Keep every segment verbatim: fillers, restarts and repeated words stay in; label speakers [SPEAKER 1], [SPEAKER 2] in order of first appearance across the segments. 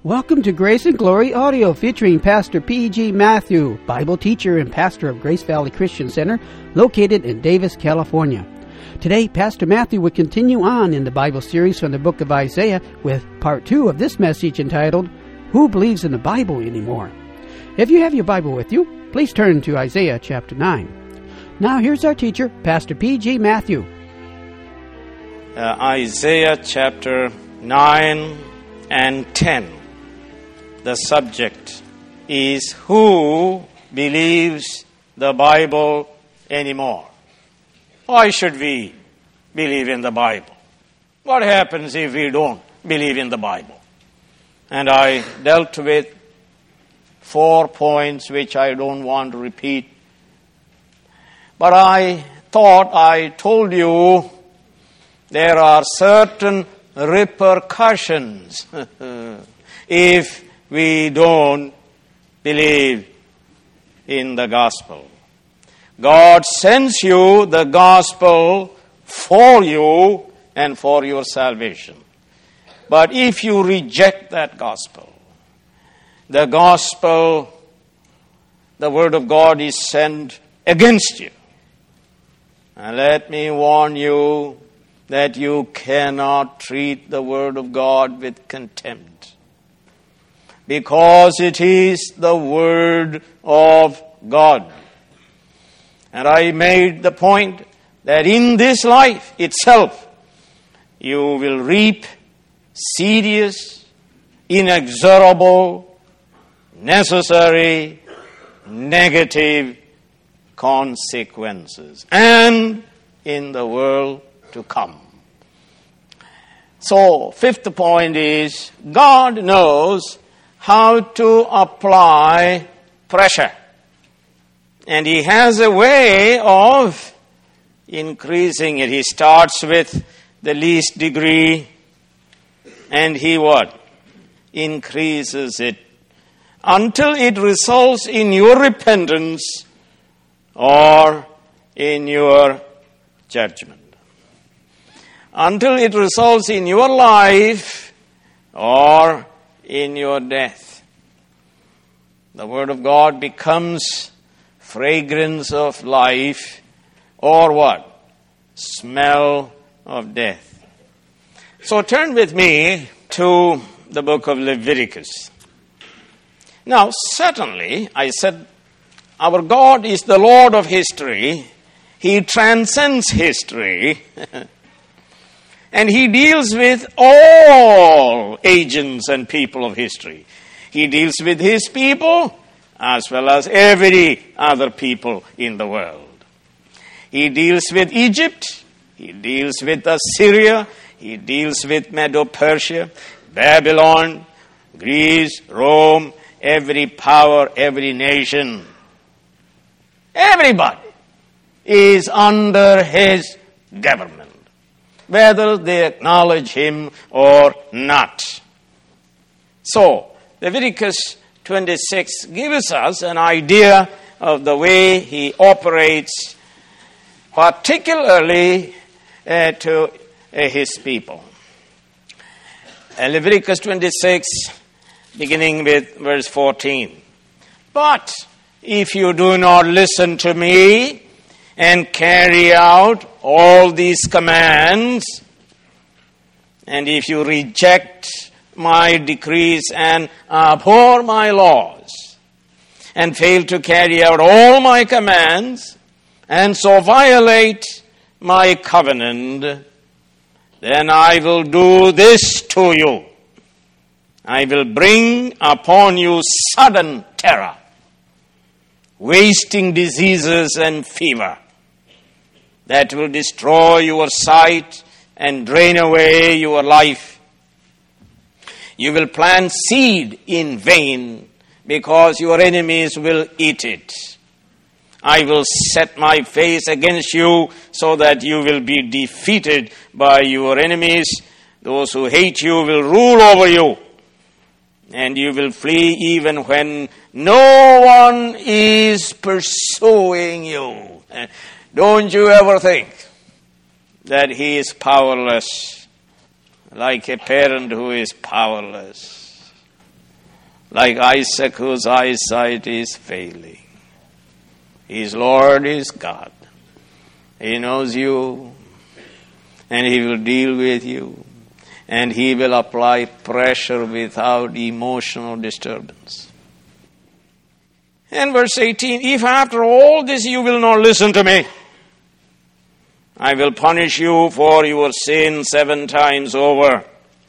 [SPEAKER 1] Welcome to Grace and Glory Audio featuring Pastor P G. Matthew, Bible teacher and pastor of Grace Valley Christian Center, located in Davis, California. Today, Pastor Matthew will continue on in the Bible series from the book of Isaiah with part two of this message entitled, Who Believes in the Bible Anymore? If you have your Bible with you, please turn to Isaiah chapter nine. Now here's our teacher, Pastor P G. Matthew.
[SPEAKER 2] Uh, Isaiah chapter nine and ten. The subject is who believes the Bible anymore? Why should we believe in the Bible? What happens if we don't believe in the Bible? And I dealt with four points which I don't want to repeat. But I thought I told you there are certain repercussions if we don't believe in the gospel. God sends you the gospel for you and for your salvation. But if you reject that gospel, the gospel, the word of God is sent against you. And let me warn you that you cannot treat the word of God with contempt, because it is the word of God. And I made the point that in this life itself, you will reap serious, inexorable, necessary, negative consequences, and in the world to come. So, fifth point is, God knows how to apply pressure. And He has a way of increasing it. He starts with the least degree, and He what? Increases it until it results in your repentance or in your judgment. Until it results in your life or in your death. The Word of God becomes fragrance of life or what? Smell of death. So turn with me to the book of Leviticus. Now, certainly, I said, our God is the Lord of history. He transcends history. And He deals with all agents and people of history. He deals with His people as well as every other people in the world. He deals with Egypt. He deals with Assyria. He deals with Medo-Persia, Babylon, Greece, Rome, every power, every nation. Everybody is under His government, whether they acknowledge Him or not. So, Leviticus twenty-six gives us an idea of the way He operates, particularly uh, to uh, His people. Uh, Leviticus twenty-six, beginning with verse fourteen. But if you do not listen to me and carry out all these commands, and if you reject my decrees and abhor my laws, and fail to carry out all my commands, and so violate my covenant, then I will do this to you. I will bring upon you sudden terror, wasting diseases and fever, that will destroy your sight and drain away your life. You will plant seed in vain, because your enemies will eat it. I will set my face against you, so that you will be defeated by your enemies. Those who hate you will rule over you, and you will flee even when no one is pursuing you. Don't you ever think that He is powerless, like a parent who is powerless. like Isaac whose eyesight is failing. His Lord is God. He knows you, and He will deal with you, and He will apply pressure without emotional disturbance. And verse eighteen, if after all this you will not listen to me, I will punish you for your sin seven times over.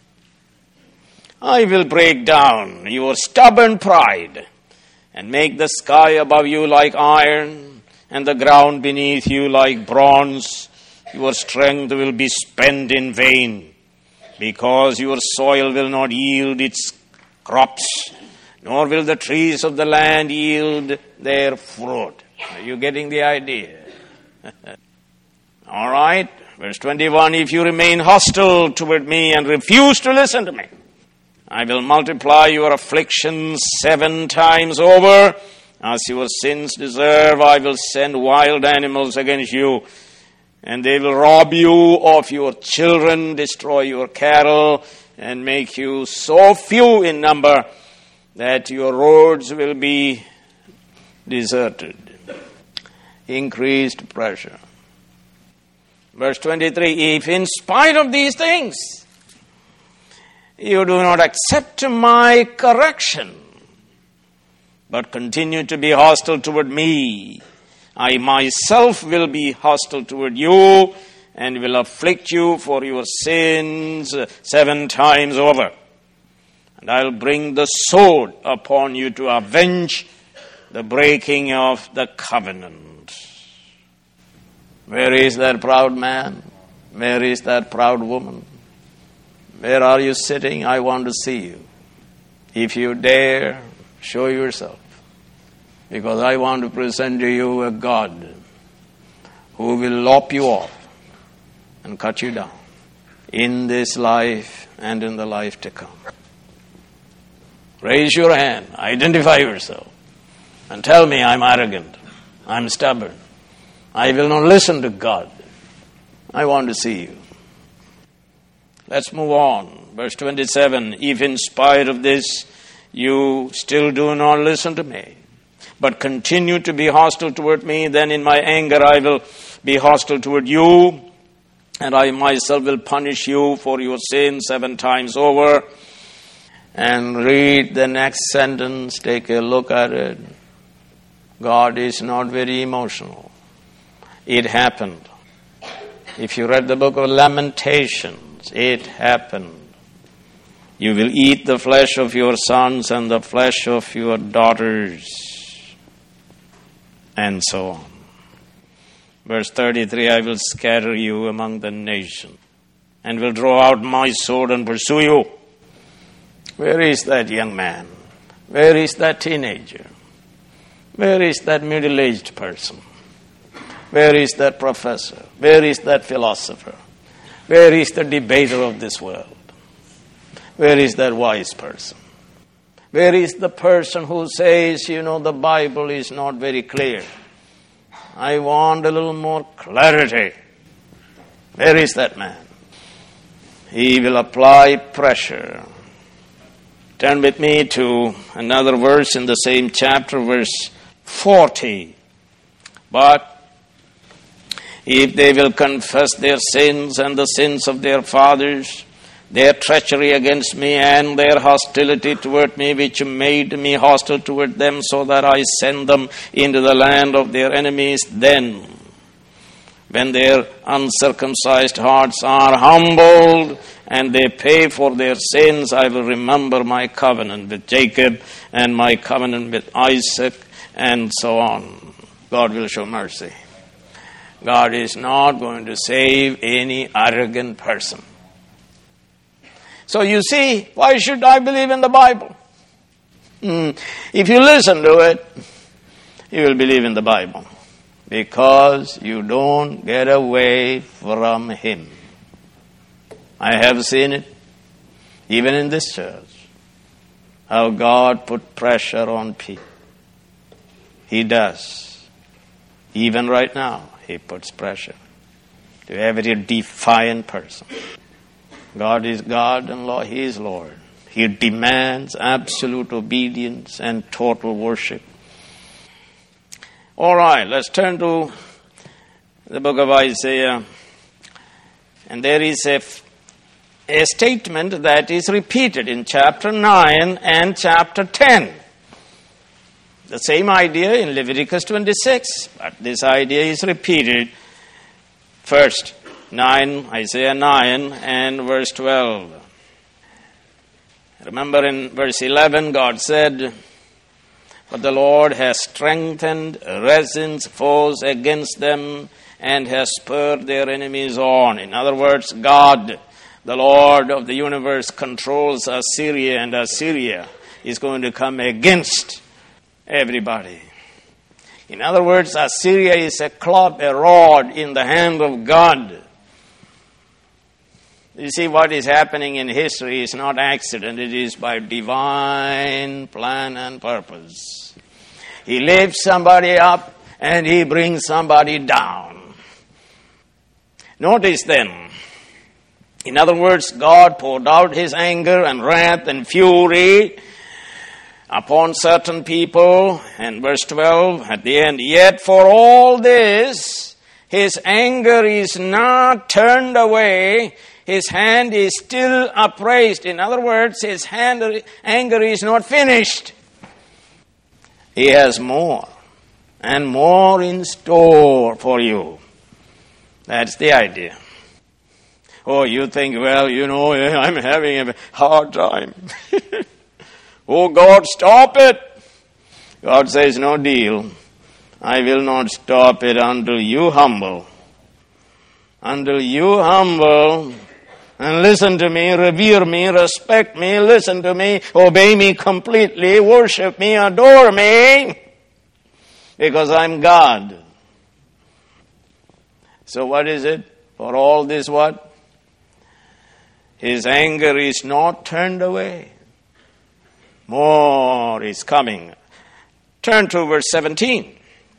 [SPEAKER 2] I will break down your stubborn pride and make the sky above you like iron and the ground beneath you like bronze. Your strength will be spent in vain because your soil will not yield its crops, nor will the trees of the land yield their fruit. Are you getting the idea? All right. Verse twenty-one, if you remain hostile toward me and refuse to listen to me, I will multiply your afflictions seven times over. As your sins deserve, I will send wild animals against you, and they will rob you of your children, destroy your cattle, and make you so few in number that your roads will be deserted. Increased pressure. Verse twenty-three, if in spite of these things you do not accept my correction, but continue to be hostile toward me, I myself will be hostile toward you and will afflict you for your sins seven times over. And I'll bring the sword upon you to avenge the breaking of the covenant. Where is that proud man? Where is that proud woman? Where are you sitting? I want to see you. If you dare, show yourself. Because I want to present to you a God who will lop you off and cut you down in this life and in the life to come. Raise your hand, identify yourself, and tell me I'm arrogant, I'm stubborn, I will not listen to God. I want to see you. Let's move on. Verse twenty-seven, if in spite of this you still do not listen to me, but continue to be hostile toward me, then in my anger I will be hostile toward you, and I myself will punish you for your sin seven times over. And read the next sentence, take a look at it. God is not very emotional. It happened. If you read the book of Lamentations, it happened. You will eat the flesh of your sons and the flesh of your daughters, and so on. Verse thirty-three, I will scatter you among the nations, and will draw out my sword and pursue you. Where is that young man? Where is that teenager? Where is that middle-aged person? Where is that professor? Where is that philosopher? Where is the debater of this world? Where is that wise person? Where is the person who says, you know, the Bible is not very clear? I want a little more clarity. Where is that man? He will apply pressure. Turn with me to another verse in the same chapter, verse forty. But if they will confess their sins and the sins of their fathers, their treachery against me and their hostility toward me, which made me hostile toward them, so that I send them into the land of their enemies, then, when their uncircumcised hearts are humbled and they pay for their sins, I will remember my covenant with Jacob and my covenant with Isaac, and so on. God will show mercy. God is not going to save any arrogant person. So you see, why should I believe in the Bible? Hmm. If you listen to it, you will believe in the Bible. Because you don't get away from Him. I have seen it, even in this church, how God put pressure on people. He does. Even right now, He puts pressure to every defiant person. God is God and Lord. He is Lord. He demands absolute obedience and total worship. All right, let's turn to the book of Isaiah. And there is a, a statement that is repeated in chapter nine and chapter ten. The same idea in Leviticus twenty-six, but this idea is repeated first, nine, Isaiah nine and verse twelve. Remember in verse eleven, God said, "But the Lord has strengthened Rezin's foes against them and has spurred their enemies on." In other words, God, the Lord of the universe, controls Assyria, and Assyria is going to come against everybody. In other words, Assyria is a club, a rod in the hand of God. You see, what is happening in history is not accident. It is by divine plan and purpose. He lifts somebody up and he brings somebody down. Notice then, in other words, God poured out his anger and wrath and fury upon certain people. And verse twelve at the end, "Yet for all this, his anger is not turned away. His hand is still upraised." In other words, his hand, anger is not finished. He has more and more in store for you. That's the idea. Oh, you think, well, you know, I'm having a hard time. Oh, God, stop it. God says, no deal. I will not stop it until you humble. Until you humble and listen to me, revere me, respect me, listen to me, obey me completely, worship me, adore me, because I'm God. So what is it? For all this what? His anger is not turned away. More is coming. Turn to verse seventeen.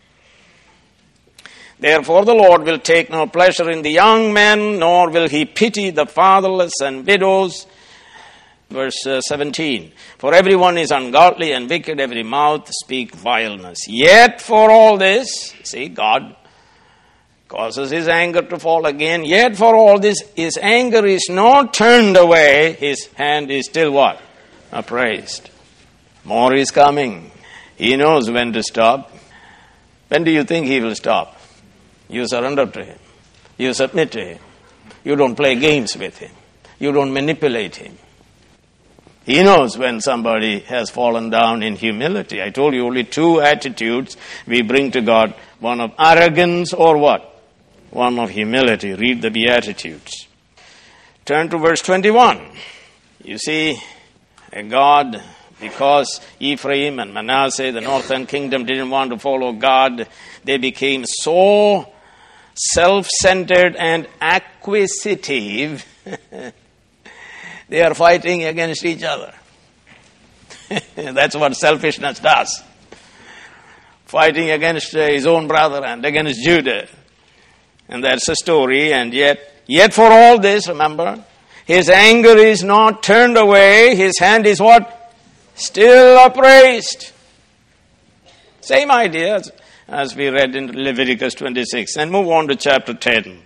[SPEAKER 2] "Therefore the Lord will take no pleasure in the young men, nor will he pity the fatherless and widows." Verse uh, seventeen. "For everyone is ungodly and wicked, every mouth speak vileness. Yet for all this," see, God causes his anger to fall again. "Yet for all this, his anger is not turned away. His hand is still what? Upraised." More is coming. He knows when to stop. When do you think he will stop? You surrender to him. You submit to him. You don't play games with him. You don't manipulate him. He knows when somebody has fallen down in humility. I told you only two attitudes we bring to God. One of arrogance or what? One of humility. Read the Beatitudes. Turn to verse twenty-one. You see, God, because Ephraim and Manasseh, the northern kingdom, didn't want to follow God, they became so self-centered and acquisitive, they are fighting against each other. That's what selfishness does. Fighting against his own brother and against Judah. And that's the story. And yet, yet for all this, remember, his anger is not turned away. His hand is what? Still upraised. Same idea as, as we read in Leviticus twenty-six. And move on to chapter ten.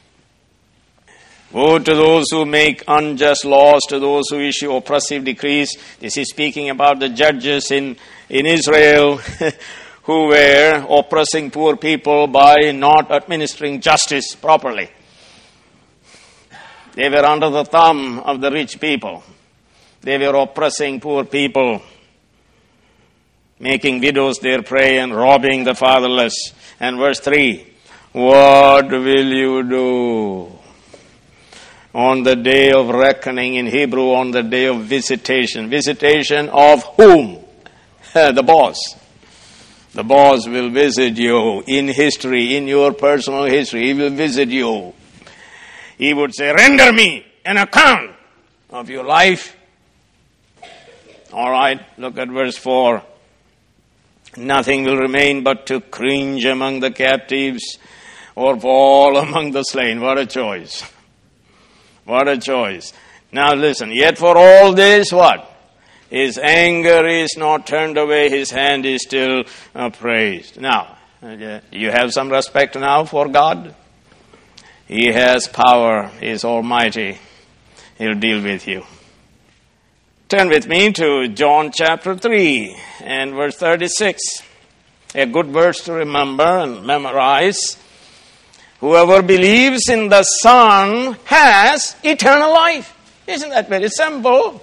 [SPEAKER 2] "Woe to those who make unjust laws, to those who issue oppressive decrees." This is speaking about the judges in, in Israel who were oppressing poor people by not administering justice properly. They were under the thumb of the rich people. They were oppressing poor people, making widows their prey and robbing the fatherless. And verse three, "What will you do on the day of reckoning?" In Hebrew, on the day of visitation. Visitation of whom? The boss. The boss will visit you in history, in your personal history. He will visit you. He would say, "Render me an account of your life." All right, look at verse four. "Nothing will remain but to cringe among the captives or fall among the slain." What a choice. What a choice. Now listen, yet for all this, what? His anger is not turned away, his hand is still upraised. Now, you have some respect now for God? He has power, he is almighty. He'll deal with you. Turn with me to John chapter three and verse thirty-six. A good verse to remember and memorize. Whoever believes in the Son has eternal life. Isn't that very simple?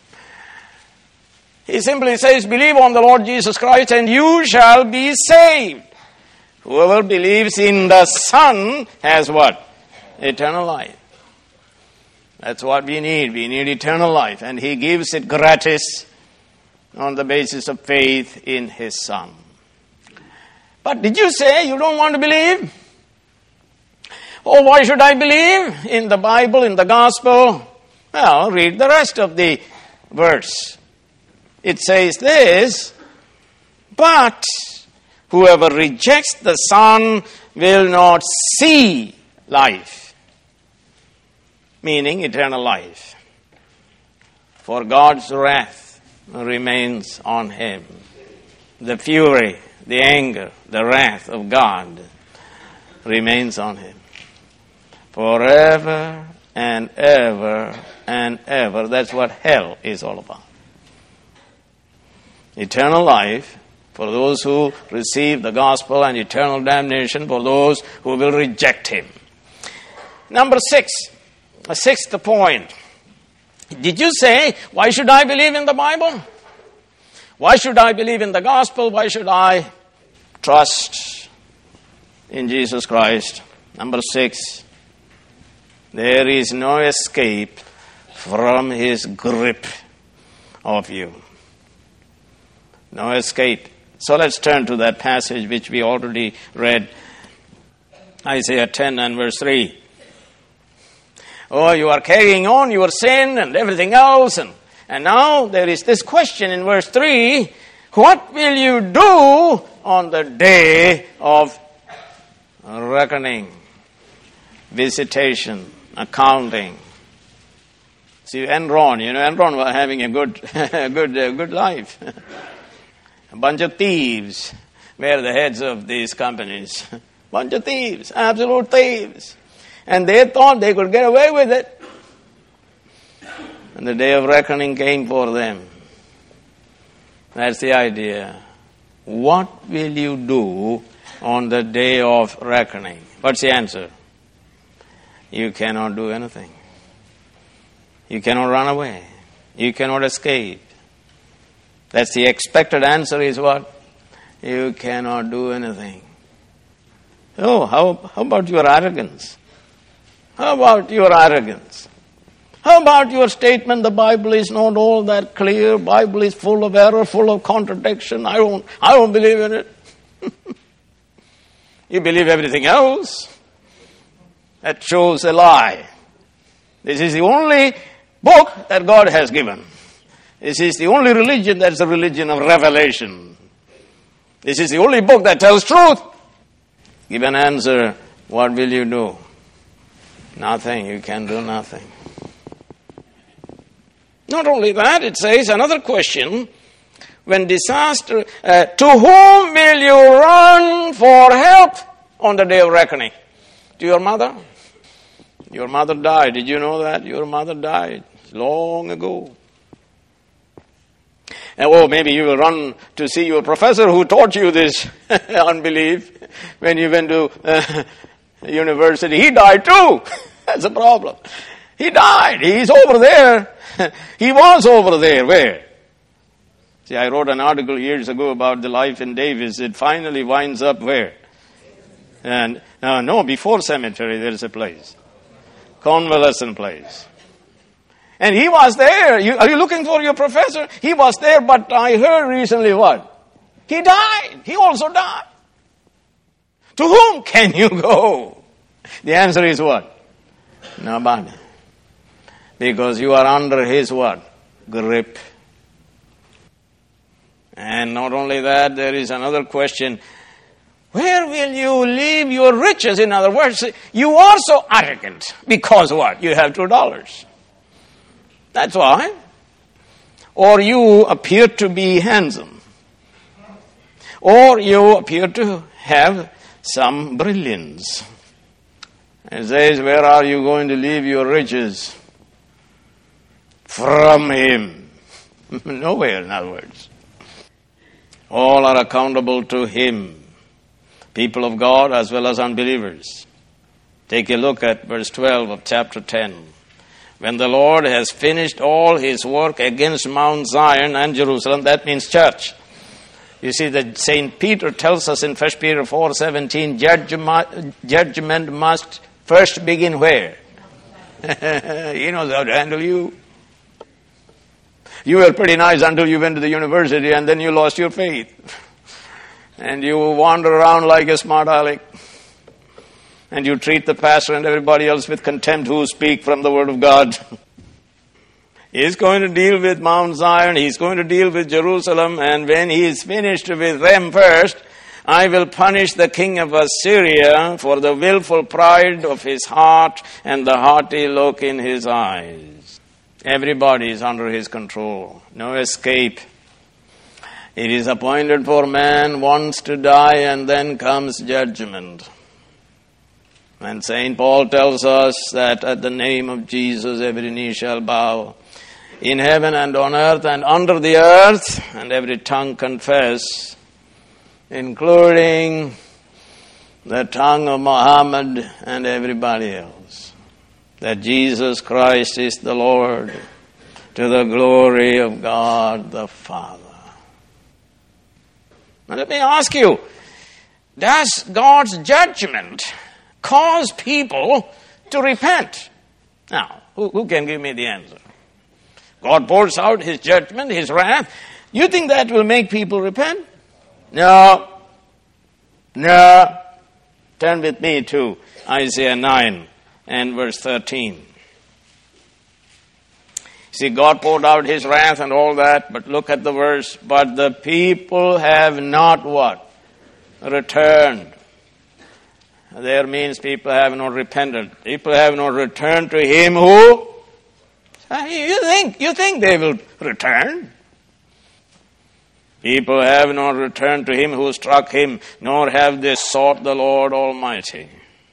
[SPEAKER 2] He simply says, believe on the Lord Jesus Christ and you shall be saved. Whoever believes in the Son has what? Eternal life. That's what we need. We need eternal life. And He gives it gratis on the basis of faith in His Son. But did you say you don't want to believe? Oh, why should I believe in the Bible, in the gospel? Well, read the rest of the verse. It says this, but whoever rejects the Son will not see life, meaning eternal life. For God's wrath remains on him. The fury, the anger, the wrath of God remains on him. Forever and ever and ever. That's what hell is all about. Eternal life for those who receive the gospel and eternal damnation for those who will reject Him. Number six, a sixth point. Did you say, why should I believe in the Bible? Why should I believe in the gospel? Why should I trust in Jesus Christ? Number six, there is no escape from His grip of you. No escape. So let's turn to that passage which we already read. Isaiah ten and verse three. Oh, you are carrying on your sin and everything else. And, and now there is this question in verse three. What will you do on the day of reckoning, visitation, accounting? See, Enron, you know, Enron was having a good, good, uh, good life. A bunch of thieves were the heads of these companies. Bunch of thieves, absolute thieves. And they thought they could get away with it. And the day of reckoning came for them. That's the idea. What will you do on the day of reckoning? What's the answer? You cannot do anything. You cannot run away. You cannot escape. That's the expected answer is what? You cannot do anything. Oh, how, how about your arrogance? How about your arrogance? How about your statement, the Bible is not all that clear, Bible is full of error, full of contradiction, I don't, I don't believe in it. You believe everything else. That shows a lie. This is the only book that God has given. This is the only religion that is the religion of revelation. This is the only book that tells truth. Give an answer, what will you do? Nothing, you can do nothing. Not only that, it says another question. When disaster, uh, to whom will you run for help on the day of reckoning? To your mother? Your mother died. Did you know that? Your mother died long ago. And, oh, maybe you will run to see your professor who taught you this unbelief when you went to uh, university. He died too. That's a problem. He died. He's over there. He was over there. Where? See, I wrote an article years ago about the life in Davis. It finally winds up where? And uh, no, before cemetery there is a place. Convalescent place. And he was there. You, are you looking for your professor? He was there, but I heard recently what? He died. He also died. To whom can you go? The answer is what? Nobody. Because you are under his what? Grip. And not only that, there is another question. Where will you leave your riches? In other words, you are so arrogant. Because what? You have two dollars. That's why. Or you appear to be handsome. Or you appear to have some brilliance. It says, where are you going to leave your riches? From him. Nowhere, in other words. All are accountable to him. People of God as well as unbelievers. Take a look at verse twelve of chapter ten. When the Lord has finished all his work against Mount Zion and Jerusalem, that means church. You see that Saint Peter tells us in First Peter four seventeen, judgment, judgment must first begin where? He knows how to handle you. You were pretty nice until you went to the university and then you lost your faith. And you wander around like a smart aleck. And you treat the pastor and everybody else with contempt who speak from the Word of God. He's going to deal with Mount Zion. He's going to deal with Jerusalem. And when he is finished with them first, I will punish the king of Assyria for the willful pride of his heart and the haughty look in his eyes. Everybody is under his control. No escape. It is appointed for man once to die, and then comes judgment. And Saint Paul tells us that at the name of Jesus every knee shall bow, in heaven and on earth and under the earth, and every tongue confess, including the tongue of Muhammad and everybody else, that Jesus Christ is the Lord, to the glory of God the Father. Now let me ask you, does God's judgment cause people to repent? Now, who, who can give me the answer? God pours out his judgment, his wrath. You think that will make people repent? No. No. Turn with me to Isaiah nine and verse thirteen. See, God poured out his wrath and all that, but look at the verse. But the people have not what? Returned. There means people have not repented. People have not returned to him who? You think, you think they will return? People have not returned to him who struck him, nor have they sought the Lord Almighty.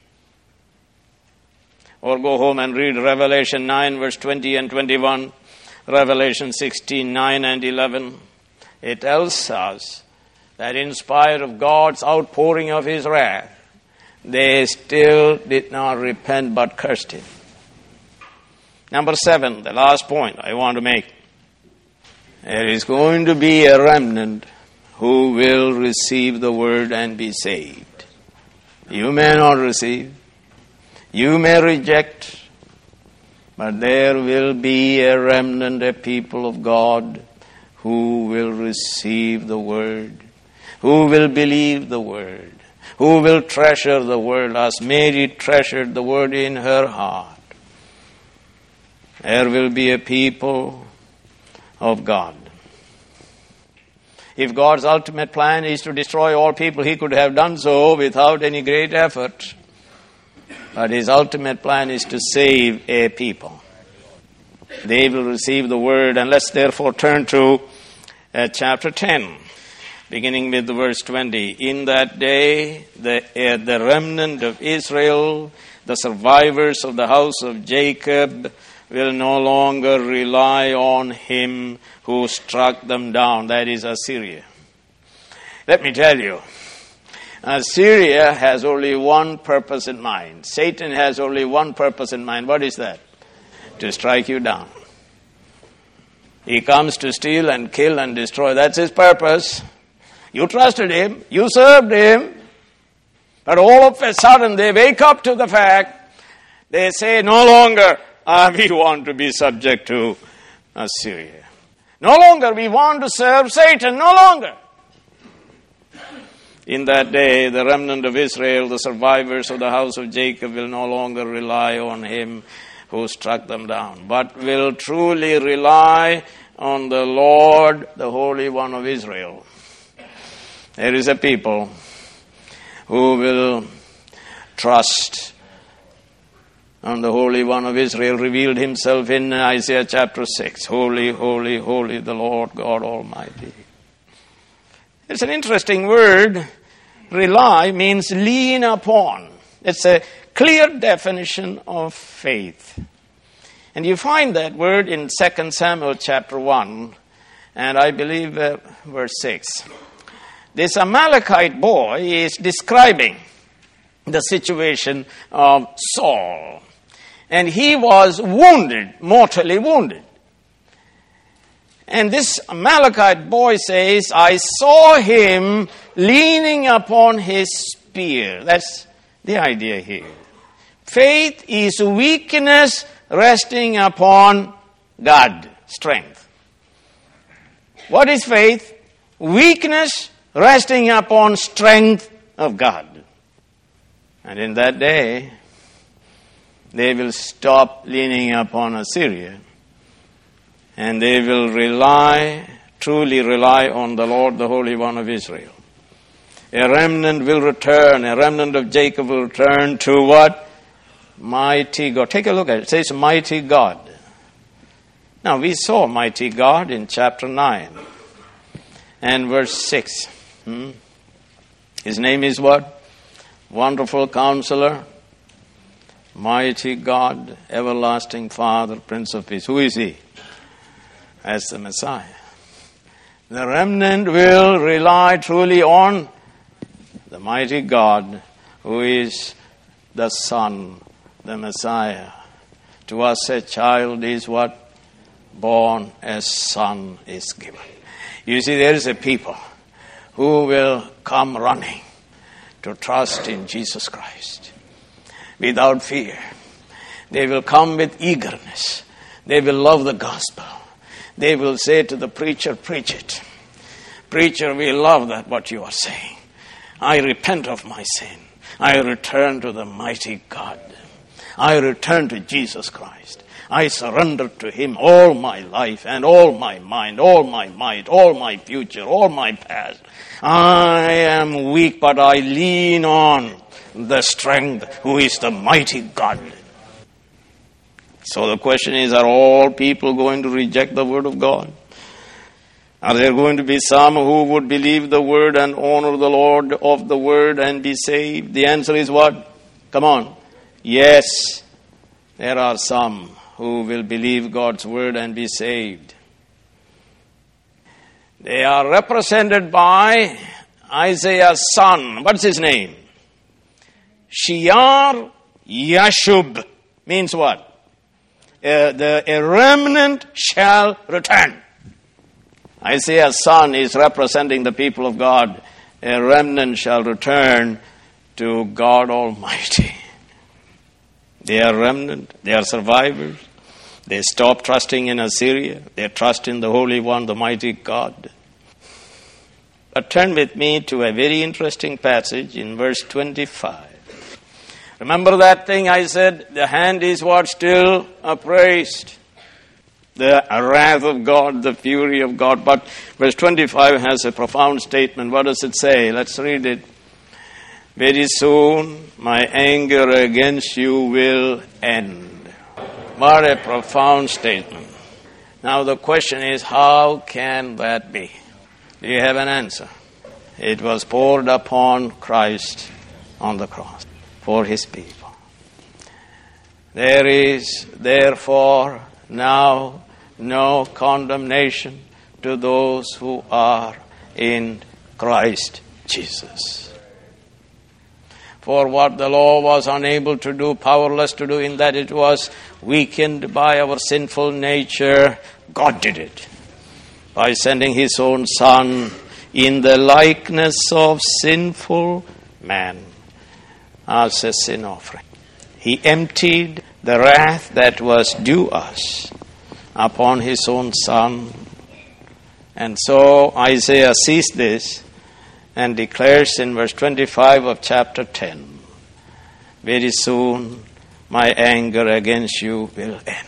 [SPEAKER 2] Or go home and read Revelation nine, verse twenty and twenty-one, Revelation sixteen, nine and eleven. It tells us that in spite of God's outpouring of his wrath, they still did not repent but cursed him. Number seven, the last point I want to make. There is going to be a remnant who will receive the word and be saved. You may not receive. You may reject. But there will be a remnant, a people of God, who will receive the word, who will believe the word, who will treasure the word as Mary treasured the word in her heart. There will be a people of God. If God's ultimate plan is to destroy all people, he could have done so without any great effort. But his ultimate plan is to save a people. They will receive the word. And let's therefore turn to uh, chapter ten, beginning with the verse twenty. In that day, the, uh, the remnant of Israel, the survivors of the house of Jacob, will no longer rely on him who struck them down, that is Assyria. Let me tell you, Assyria has only one purpose in mind. Satan has only one purpose in mind. What is that? To strike you down. He comes to steal and kill and destroy. That's his purpose. You trusted him. You served him. But all of a sudden they wake up to the fact, they say no longer, ah, we want to be subject to Assyria. No longer we want to serve Satan. No longer. In that day, the remnant of Israel, the survivors of the house of Jacob, will no longer rely on him who struck them down, but will truly rely on the Lord, the Holy One of Israel. There is a people who will trust And the Holy One of Israel revealed himself in Isaiah chapter six. Holy, holy, holy, the Lord God Almighty. It's an interesting word. Rely means lean upon. It's a clear definition of faith. And you find that word in Second Samuel chapter one, and I believe uh, verse six. This Amalekite boy is describing the situation of Saul. And he was wounded, mortally wounded. And this Amalekite boy says, I saw him leaning upon his spear. That's the idea here. Faith is weakness resting upon God, strength. What is faith? Weakness resting upon strength of God. And in that day, they will stop leaning upon Assyria, and they will rely, truly rely on the Lord, the Holy One of Israel. A remnant will return, a remnant of Jacob will return to what? Mighty God. Take a look at it. It says mighty God. Now, we saw mighty God in chapter nine and verse six. Hmm? His name is what? Wonderful Counselor, Mighty God, Everlasting Father, Prince of Peace. Who is he? As the Messiah. The remnant will rely truly on the mighty God, who is the Son, the Messiah. To us a child is what? Born, a son is given. You see, there is a people who will come running to trust in Jesus Christ without fear. They will come with eagerness. They will love the gospel. They will say to the preacher, preach it. Preacher, we love that what you are saying. I repent of my sin. I return to the mighty God. I return to Jesus Christ. I surrender to him all my life and all my mind, all my might, all my future, all my past. I am weak, but I lean on the strength who is the mighty God. So the question is, are all people going to reject the word of God? Are there going to be some who would believe the word and honor the Lord of the word and be saved? The answer is what? Come on. Yes, there are some who will believe God's word and be saved. They are represented by Isaiah's son. What's his name? Shear Yashub. Means what? Uh, the, a remnant shall return. Isaiah's son is representing the people of God. A remnant shall return to God Almighty. They are remnant. They are survivors. They stop trusting in Assyria. They trust in the Holy One, the mighty God. But turn with me to a very interesting passage in verse twenty-five. Remember that thing I said? The hand is what? Still upraised. The wrath of God, the fury of God. But verse twenty-five has a profound statement. What does it say? Let's read it. Very soon my anger against you will end. What a profound statement. Now the question is, how can that be? Do you have an answer? It was poured upon Christ on the cross for his people. There is therefore now no condemnation to those who are in Christ Jesus. For what the law was unable to do, powerless to do, in that it was weakened by our sinful nature, God did it by sending his own Son in the likeness of sinful man as a sin offering. He emptied the wrath that was due us upon his own Son. And so Isaiah sees this and declares in verse twenty-five of chapter ten, very soon my anger against you will end.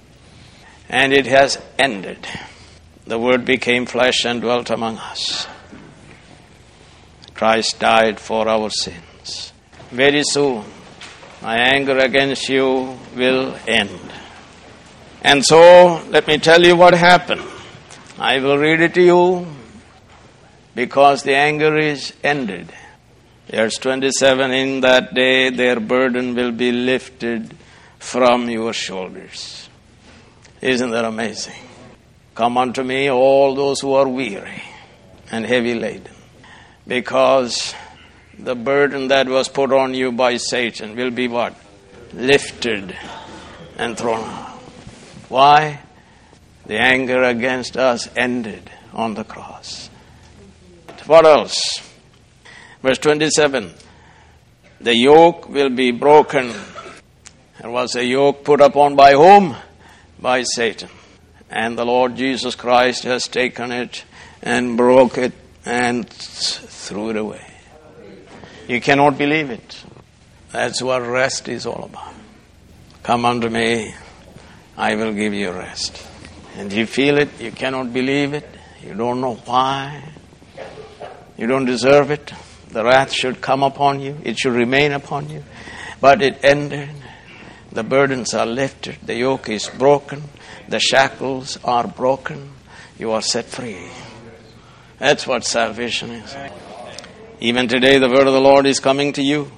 [SPEAKER 2] And it has ended. The Word became flesh and dwelt among us. Christ died for our sins. Very soon My anger against you will end. And so, let me tell you what happened. I will read it to you because the anger is ended. Verse twenty-seven, in that day their burden will be lifted from your shoulders. Isn't that amazing? Come unto me, all those who are weary and heavy laden, because the burden that was put on you by Satan will be what? Lifted and thrown out. Why? The anger against us ended on the cross. What else? Verse twenty-seven, the yoke will be broken. There was a yoke put upon by whom? By Satan. And the Lord Jesus Christ has taken it and broke it and threw it away. You cannot believe it. That's what rest is all about. Come unto me, I will give you rest. And you feel it, you cannot believe it, you don't know why. You don't deserve it. The wrath should come upon you, it should remain upon you. But it ended. The burdens are lifted, the yoke is broken, the shackles are broken, you are set free. That's what salvation is. Even today the word of the Lord is coming to you.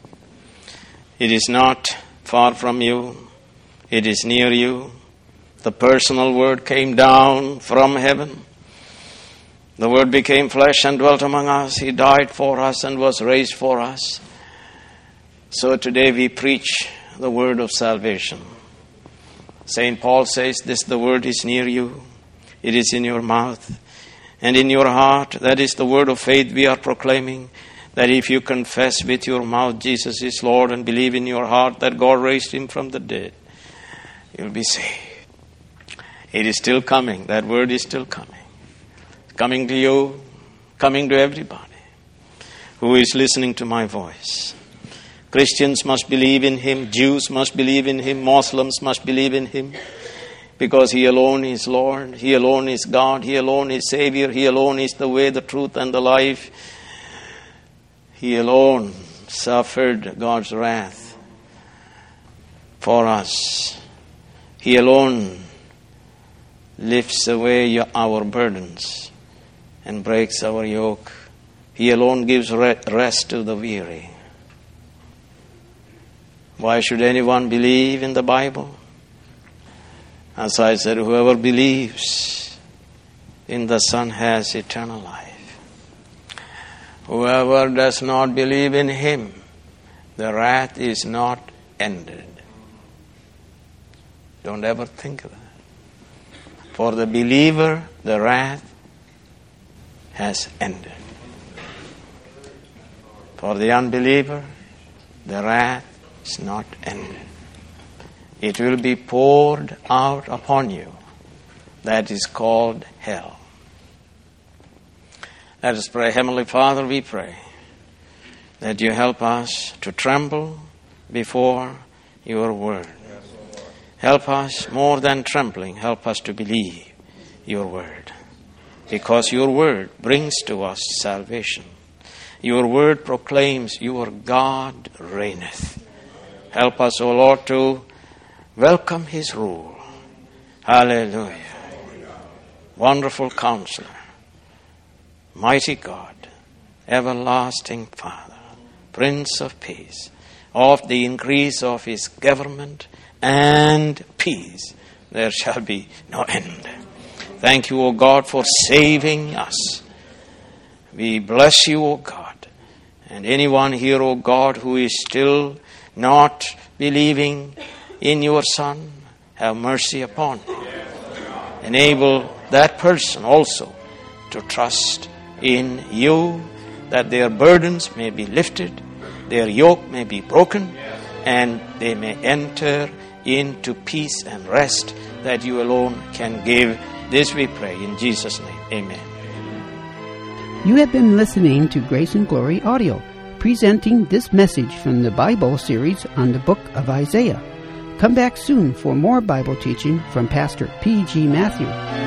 [SPEAKER 2] It is not far from you. It is near you. The personal word came down from heaven. The word became flesh and dwelt among us. He died for us and was raised for us. So today we preach the word of salvation. Saint Paul says this, the word is near you. It is in your mouth and in your heart. That is the word of faith we are proclaiming. That if you confess with your mouth Jesus is Lord and believe in your heart that God raised him from the dead, you'll be saved. It is still coming. That word is still coming. Coming to you, coming to everybody who is listening to my voice. Christians must believe in him. Jews must believe in him. Muslims must believe in him. Because he alone is Lord. He alone is God. He alone is Savior. He alone is the way, the truth, and the life. He alone suffered God's wrath for us. He alone lifts away our burdens and breaks our yoke. He alone gives rest to the weary. Why should anyone believe in the Bible? As I said, whoever believes in the Son has eternal life. Whoever does not believe in him, the wrath is not ended. Don't ever think of that. For the believer, the wrath has ended. For the unbeliever, the wrath is not ended. It will be poured out upon you. That is called hell. Let us pray. Heavenly Father, we pray that you help us to tremble before your word. Help us more than trembling. Help us to believe your word. Because your word brings to us salvation. Your word proclaims your God reigneth. Help us, O Lord, to welcome his rule. Hallelujah. Wonderful Counselor, mighty God, everlasting Father, Prince of Peace, of the increase of his government and peace, there shall be no end. Thank you, O God, for saving us. We bless you, O God. And anyone here, O God, who is still not believing in your Son, have mercy upon him. Enable that person also to trust in you, that their burdens may be lifted, their yoke may be broken, and they may enter into peace and rest that you alone can give. This we pray in Jesus' name. Amen.
[SPEAKER 1] You have been listening to Grace and Glory Audio, presenting this message from the Bible series on the book of Isaiah. Come back soon for more Bible teaching from Pastor P G Matthew.